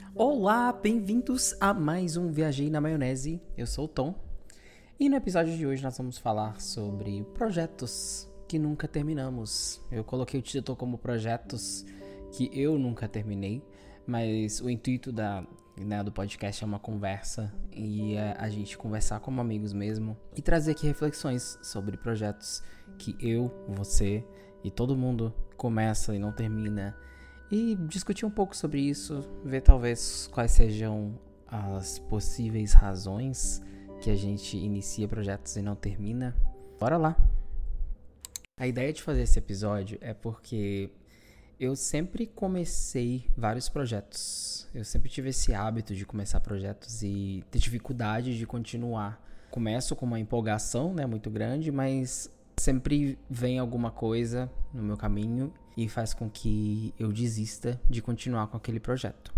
Olá, bem-vindos a mais um Viajei na Maionese. Eu sou o Tom e no episódio de hoje nós vamos falar sobre projetos que nunca terminamos. Eu coloquei o título como projetos que eu nunca terminei, mas o intuito do podcast é uma conversa e a gente conversar como amigos mesmo e trazer aqui reflexões sobre projetos que eu, você e todo mundo começa e não termina. E discutir um pouco sobre isso, ver talvez quais sejam as possíveis razões que a gente inicia projetos e não termina. Bora lá! A ideia de fazer esse episódio é porque eu sempre comecei vários projetos. Eu sempre tive esse hábito de começar projetos e ter dificuldade de continuar. Começo com uma empolgação, muito grande, mas sempre vem alguma coisa no meu caminho e faz com que eu desista de continuar com aquele projeto.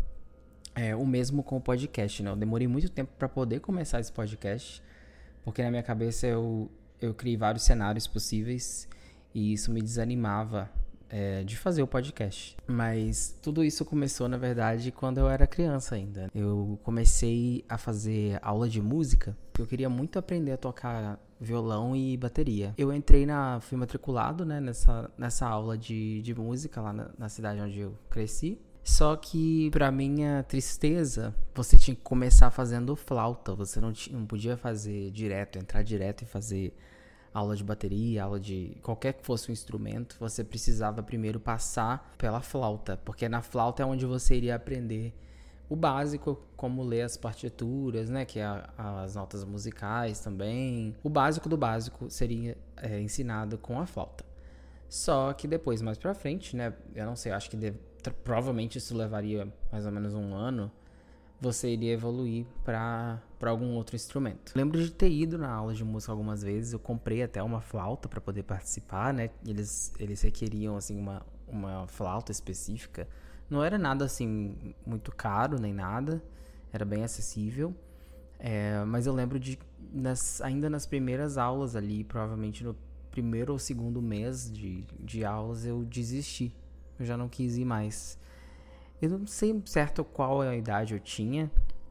O mesmo com o podcast, Eu demorei muito tempo para poder começar esse podcast, porque na minha cabeça eu criei vários cenários possíveis e isso me desanimava de fazer o podcast. Mas tudo isso começou, na verdade, quando eu era criança ainda. Eu comecei a fazer aula de música, porque eu queria muito aprender a tocar violão e bateria. Eu fui matriculado, nessa aula de música lá na cidade onde eu cresci. Só que, pra minha tristeza, você tinha que começar fazendo flauta. Você não podia entrar direto e fazer aula de bateria, aula de qualquer que fosse o instrumento. Você precisava primeiro passar pela flauta, porque na flauta é onde você iria aprender o básico, como ler as partituras, que é as notas musicais também. O básico do básico seria ensinado com a flauta. Só que depois, mais pra frente, eu não sei, eu acho que provavelmente isso levaria mais ou menos um ano, você iria evoluir para algum outro instrumento. Lembro de ter ido na aula de música algumas vezes, eu comprei até uma flauta para poder participar, Eles requeriam, assim, uma flauta específica. Não era nada, assim, muito caro nem nada, era bem acessível. Mas eu lembro ainda nas primeiras aulas ali, provavelmente no primeiro ou segundo mês de aulas, eu desisti. Eu já não quis ir mais. Eu não sei certo qual a idade eu tinha.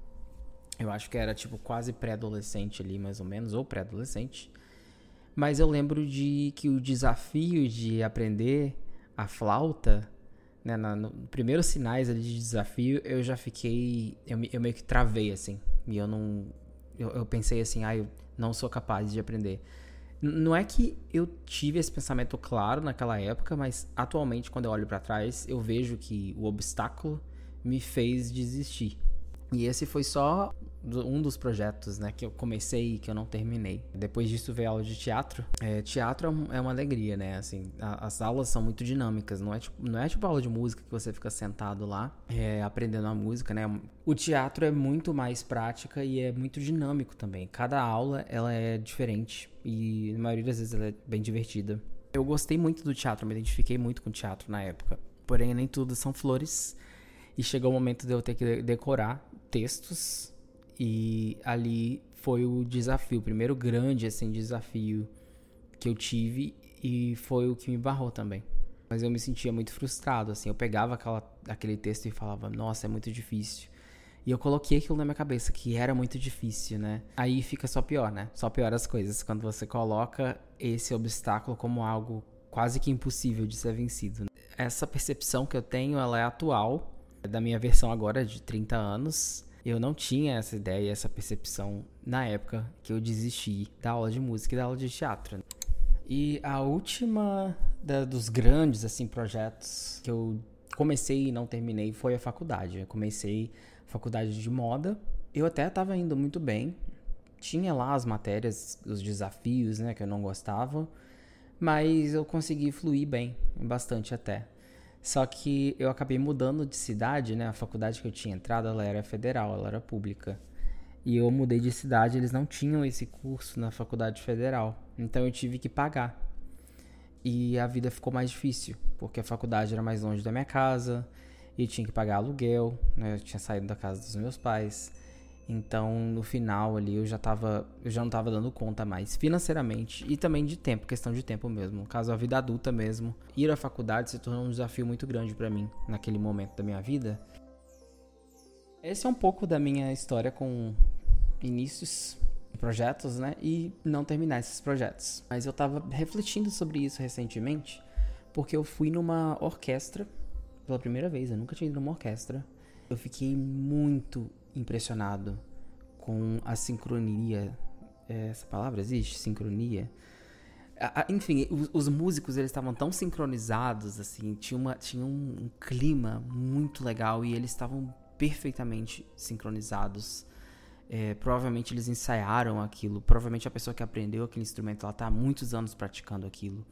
Eu acho que era tipo quase pré-adolescente ali, mais ou menos, ou pré-adolescente. Mas eu lembro que o desafio de aprender a flauta, nos primeiros sinais ali de desafio, eu já fiquei... Eu meio que travei, assim. E eu pensei assim, eu não sou capaz de aprender. Não é que eu tive esse pensamento claro naquela época, mas atualmente, quando eu olho pra trás, eu vejo que o obstáculo me fez desistir. E esse foi só um dos projetos, que eu comecei e que eu não terminei. Depois disso veio a aula de teatro. Teatro é uma alegria, Assim, as aulas são muito dinâmicas. Não é tipo aula de música que você fica sentado lá aprendendo a música, O teatro é muito mais prática e é muito dinâmico também. Cada aula ela é diferente e na maioria das vezes ela é bem divertida. Eu gostei muito do teatro, me identifiquei muito com o teatro na época. Porém, nem tudo são flores. E chegou o momento de eu ter que decorar textos. E ali foi o desafio, o primeiro grande desafio que eu tive. E foi o que me barrou também. Mas eu me sentia muito frustrado, assim. Eu pegava aquele texto e falava, nossa, é muito difícil. E eu coloquei aquilo na minha cabeça, que era muito difícil, Aí fica só pior, Só piora as coisas quando você coloca esse obstáculo como algo quase que impossível de ser vencido. Essa percepção que eu tenho, ela é atual, da minha versão agora de 30 anos. Eu não tinha essa ideia, essa percepção na época que eu desisti da aula de música e da aula de teatro. E a última dos grandes, assim, projetos que eu comecei e não terminei foi a faculdade. Eu comecei a faculdade de moda. Eu até estava indo muito bem. Tinha lá as matérias, os desafios, que eu não gostava. Mas eu consegui fluir bem, bastante até. Só que eu acabei mudando de cidade, A faculdade que eu tinha entrado, ela era federal, ela era pública. E eu mudei de cidade, eles não tinham esse curso na faculdade federal. Então eu tive que pagar. E a vida ficou mais difícil, porque a faculdade era mais longe da minha casa, e eu tinha que pagar aluguel, Eu tinha saído da casa dos meus pais. Então, no final ali, eu já não tava dando conta mais, financeiramente e também de tempo, questão de tempo mesmo. No caso, a vida adulta mesmo. Ir à faculdade se tornou um desafio muito grande pra mim naquele momento da minha vida. Esse é um pouco da minha história com inícios de projetos, né? E não terminar esses projetos. Mas eu tava refletindo sobre isso recentemente, porque eu fui numa orquestra pela primeira vez. Eu nunca tinha ido numa orquestra. Eu fiquei muito impressionado com a sincronia. Essa palavra existe? Sincronia? Enfim, os músicos, eles estavam tão sincronizados, assim, tinha um clima muito legal e eles estavam perfeitamente sincronizados. Provavelmente eles ensaiaram aquilo, provavelmente a pessoa que aprendeu aquele instrumento, ela está há muitos anos praticando aquilo.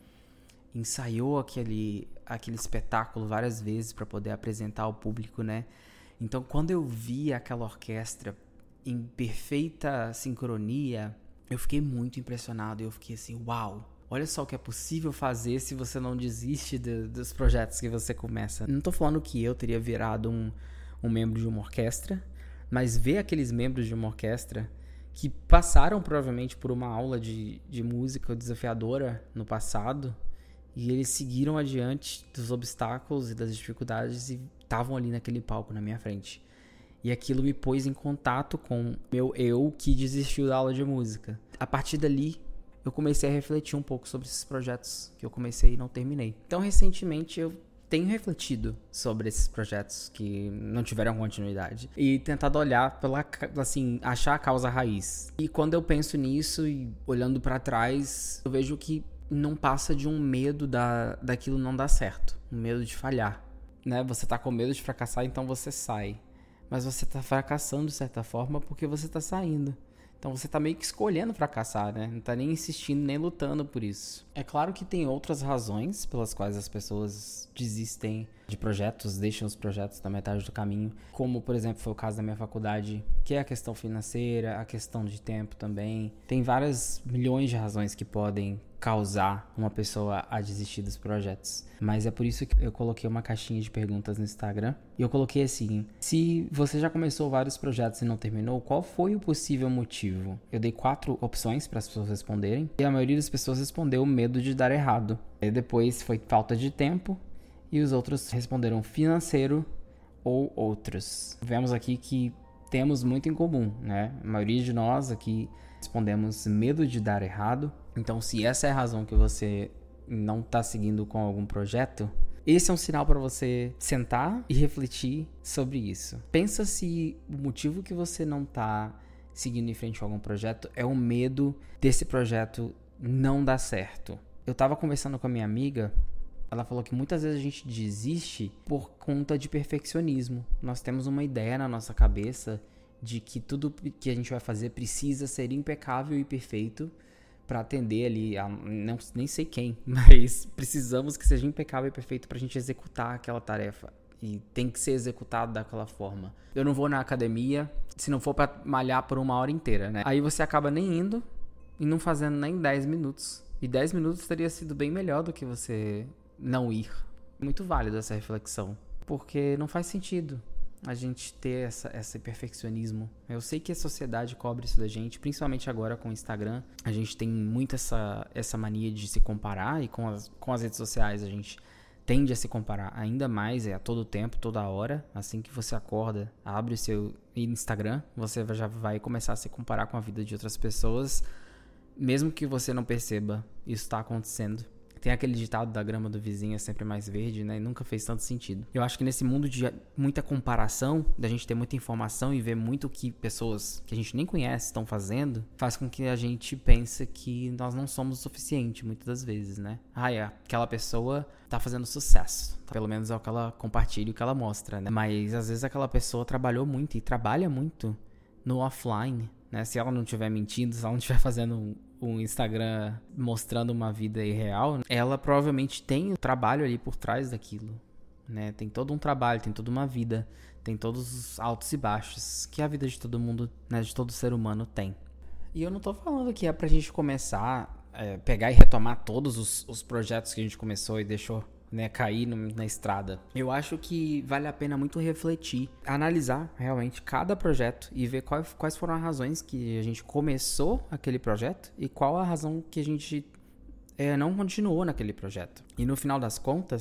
Ensaiou aquele espetáculo várias vezes para poder apresentar ao público, né? Então, quando eu vi aquela orquestra em perfeita sincronia, eu fiquei muito impressionado. Eu fiquei assim, uau! Olha só o que é possível fazer se você não desiste dos projetos que você começa. Não tô falando que eu teria virado um membro de uma orquestra, mas ver aqueles membros de uma orquestra que passaram provavelmente por uma aula de música desafiadora no passado e eles seguiram adiante dos obstáculos e das dificuldades e estavam ali naquele palco na minha frente. E aquilo me pôs em contato com meu eu que desistiu da aula de música. A partir dali, eu comecei a refletir um pouco sobre esses projetos que eu comecei e não terminei. Então, recentemente, eu tenho refletido sobre esses projetos que não tiveram continuidade e tentado olhar achar a causa raiz. E quando eu penso nisso e olhando pra trás, eu vejo que não passa de um medo daquilo não dar certo, um medo de falhar, né? Você tá com medo de fracassar, então você sai. Mas você tá fracassando de certa forma porque você tá saindo. Então você tá meio que escolhendo fracassar, né? Não tá nem insistindo, nem lutando por isso. É claro que tem outras razões pelas quais as pessoas desistem de projetos, deixam os projetos na metade do caminho. Como, por exemplo, foi o caso da minha faculdade, que é a questão financeira, a questão de tempo também. Tem várias milhões de razões que podem causar uma pessoa a desistir dos projetos. Mas é por isso que eu coloquei uma caixinha de perguntas no Instagram. E eu coloquei assim: se você já começou vários projetos e não terminou, qual foi o possível motivo? Eu dei 4 opções para as pessoas responderem. E a maioria das pessoas respondeu medo de dar errado. E depois foi falta de tempo. E os outros responderam financeiro ou outros. Vemos aqui que temos muito em comum, né? A maioria de nós aqui respondemos medo de dar errado. Então, se essa é a razão que você não está seguindo com algum projeto, esse é um sinal para você sentar e refletir sobre isso. Pensa se o motivo que você não está seguindo em frente com algum projeto é o medo desse projeto não dar certo. Eu estava conversando com a minha amiga, ela falou que muitas vezes a gente desiste por conta de perfeccionismo. Nós temos uma ideia na nossa cabeça de que tudo que a gente vai fazer precisa ser impecável e perfeito para atender ali a nem sei quem, mas precisamos que seja impecável e perfeito pra gente executar aquela tarefa. E tem que ser executado daquela forma. Eu não vou na academia se não for pra malhar por 1 hora inteira, né? Aí você acaba nem indo e não fazendo nem 10 minutos. E 10 minutos teria sido bem melhor do que você não ir. Muito válido essa reflexão, porque não faz sentido a gente ter esse perfeccionismo. Eu sei que a sociedade cobra isso da gente, principalmente agora com o Instagram. A gente tem muito essa mania de se comparar, e com as redes sociais a gente tende a se comparar ainda mais, a todo tempo, toda hora. Assim que você acorda, abre o seu Instagram, você já vai começar a se comparar com a vida de outras pessoas, mesmo que você não perceba, isso está acontecendo. Tem aquele ditado da grama do vizinho é sempre mais verde, né? E nunca fez tanto sentido. Eu acho que nesse mundo de muita comparação, da gente ter muita informação e ver muito o que pessoas que a gente nem conhece estão fazendo, faz com que a gente pense que nós não somos o suficiente, muitas das vezes, né? Aquela pessoa tá fazendo sucesso. Pelo menos é o que ela compartilha, o que ela mostra, né? Mas às vezes aquela pessoa trabalhou muito e trabalha muito no offline, né? Se ela não estiver mentindo, se ela não estiver fazendo um Instagram mostrando uma vida irreal, ela provavelmente tem o trabalho ali por trás daquilo, né? Tem todo um trabalho, tem toda uma vida, tem todos os altos e baixos que a vida de todo mundo, né, de todo ser humano tem. E eu não tô falando que é pra gente começar, pegar e retomar todos os projetos que a gente começou e deixou, né, cair na estrada. Eu acho que vale a pena muito refletir, analisar realmente cada projeto e ver quais foram as razões que a gente começou aquele projeto e qual a razão que a gente não continuou naquele projeto. E no final das contas,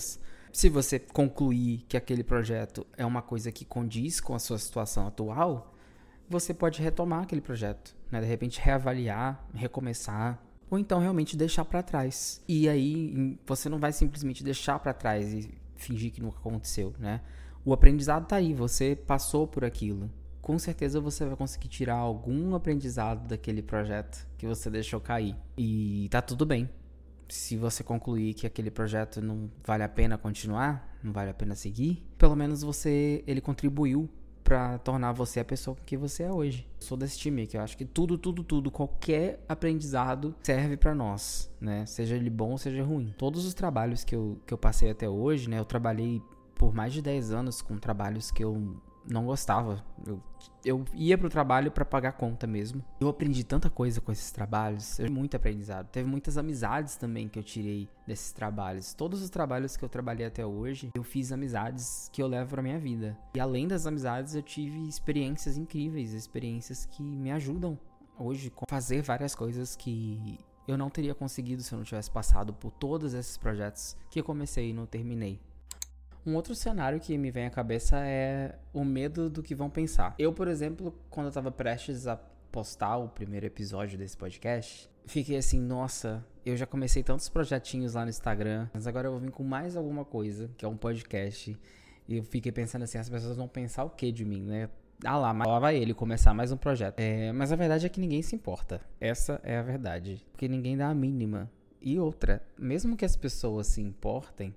Se você concluir que aquele projeto é uma coisa que condiz com a sua situação atual, você pode retomar aquele projeto, né? De repente reavaliar, recomeçar, ou então realmente deixar para trás. E aí você não vai simplesmente deixar para trás e fingir que nunca aconteceu, né? O aprendizado tá aí, você passou por aquilo. Com certeza você vai conseguir tirar algum aprendizado daquele projeto que você deixou cair. E tá tudo bem. Se você concluir que aquele projeto não vale a pena continuar, não vale a pena seguir, pelo menos ele contribuiu pra tornar você a pessoa que você é hoje. Eu sou desse time aqui, eu acho que tudo, qualquer aprendizado serve pra nós, né? Seja ele bom ou seja ruim. Todos os trabalhos que eu passei até hoje, né? Eu trabalhei por mais de 10 anos com trabalhos que eu não gostava. Eu ia pro trabalho pra pagar conta mesmo. Eu aprendi tanta coisa com esses trabalhos. Eu tive muito aprendizado. Teve muitas amizades também que eu tirei desses trabalhos. Todos os trabalhos que eu trabalhei até hoje, eu fiz amizades que eu levo pra minha vida. E além das amizades, eu tive experiências incríveis, experiências que me ajudam hoje a fazer várias coisas que eu não teria conseguido se eu não tivesse passado por todos esses projetos que eu comecei e não terminei. Um outro cenário que me vem à cabeça é o medo do que vão pensar. Eu, por exemplo, quando eu tava prestes a postar o primeiro episódio desse podcast, fiquei assim, nossa, eu já comecei tantos projetinhos lá no Instagram, mas agora eu vou vir com mais alguma coisa, que é um podcast. E eu fiquei pensando assim, as pessoas vão pensar o que de mim, né? Mas lá vai ele começar mais um projeto. Mas a verdade é que ninguém se importa. Essa é a verdade. Porque ninguém dá a mínima. E outra, mesmo que as pessoas se importem,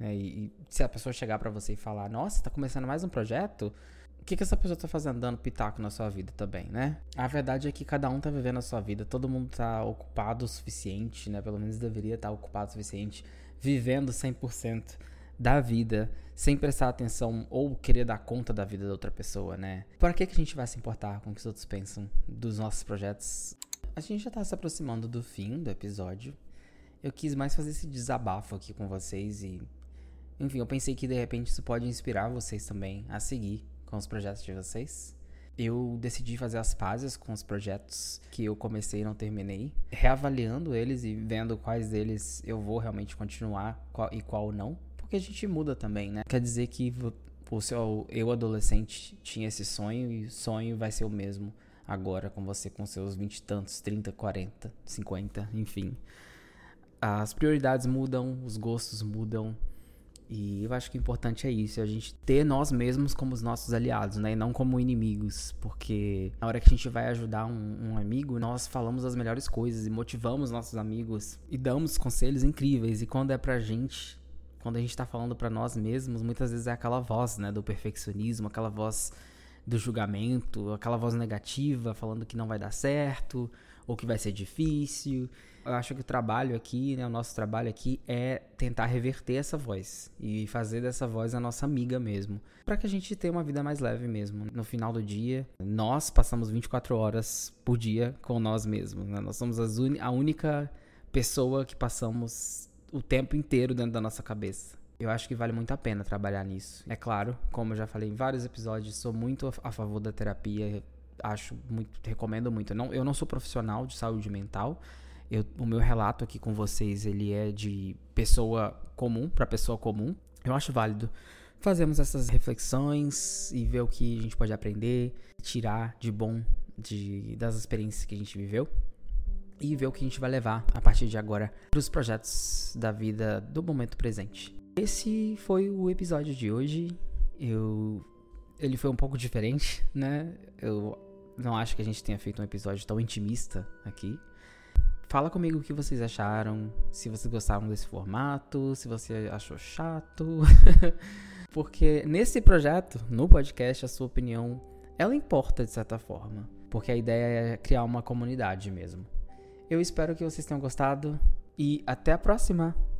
e se a pessoa chegar pra você e falar, nossa, tá começando mais um projeto, o que essa pessoa tá fazendo dando pitaco na sua vida também, né? A verdade é que cada um tá vivendo a sua vida, todo mundo tá ocupado o suficiente, né? Pelo menos deveria estar ocupado o suficiente, vivendo 100% da vida, sem prestar atenção ou querer dar conta da vida da outra pessoa, né? Por que a gente vai se importar com o que os outros pensam dos nossos projetos? A gente já tá se aproximando do fim do episódio. Eu quis mais fazer esse desabafo aqui com vocês e... Enfim, eu pensei que de repente isso pode inspirar vocês também a seguir com os projetos de vocês. Eu decidi fazer as pazes com os projetos que eu comecei e não terminei, reavaliando eles e vendo quais deles eu vou realmente continuar e qual não, porque a gente muda também, né? Quer dizer que o seu eu adolescente tinha esse sonho e o sonho vai ser o mesmo agora com você com seus 20 e tantos, 30, 40, 50, enfim. As prioridades mudam, os gostos mudam. E eu acho que o importante é isso, a gente ter nós mesmos como os nossos aliados, né? E não como inimigos, porque na hora que a gente vai ajudar um amigo, nós falamos as melhores coisas e motivamos nossos amigos e damos conselhos incríveis. E quando é pra gente, quando a gente tá falando pra nós mesmos, muitas vezes é aquela voz, né? Do perfeccionismo, aquela voz do julgamento, aquela voz negativa falando que não vai dar certo ou que vai ser difícil. Eu acho que o trabalho aqui, né, o nosso trabalho aqui é tentar reverter essa voz e fazer dessa voz a nossa amiga mesmo, para que a gente tenha uma vida mais leve mesmo. No final do dia, nós passamos 24 horas por dia com nós mesmos, né? Nós somos a única pessoa que passamos o tempo inteiro dentro da nossa cabeça. Eu acho que vale muito a pena trabalhar nisso. É claro, como eu já falei em vários episódios, sou muito a favor da terapia, recomendo muito. Eu não sou profissional de saúde mental. O meu relato aqui com vocês, ele é de pessoa comum para pessoa comum. Eu acho válido fazermos essas reflexões e ver o que a gente pode aprender, tirar de bom das experiências que a gente viveu e ver o que a gente vai levar a partir de agora para os projetos da vida do momento presente. Esse foi o episódio de hoje. Ele foi um pouco diferente, né? Eu não acho que a gente tenha feito um episódio tão intimista aqui. Fala comigo o que vocês acharam, se vocês gostaram desse formato, se você achou chato. Porque nesse projeto, no podcast, a sua opinião, ela importa de certa forma. Porque a ideia é criar uma comunidade mesmo. Eu espero que vocês tenham gostado e até a próxima!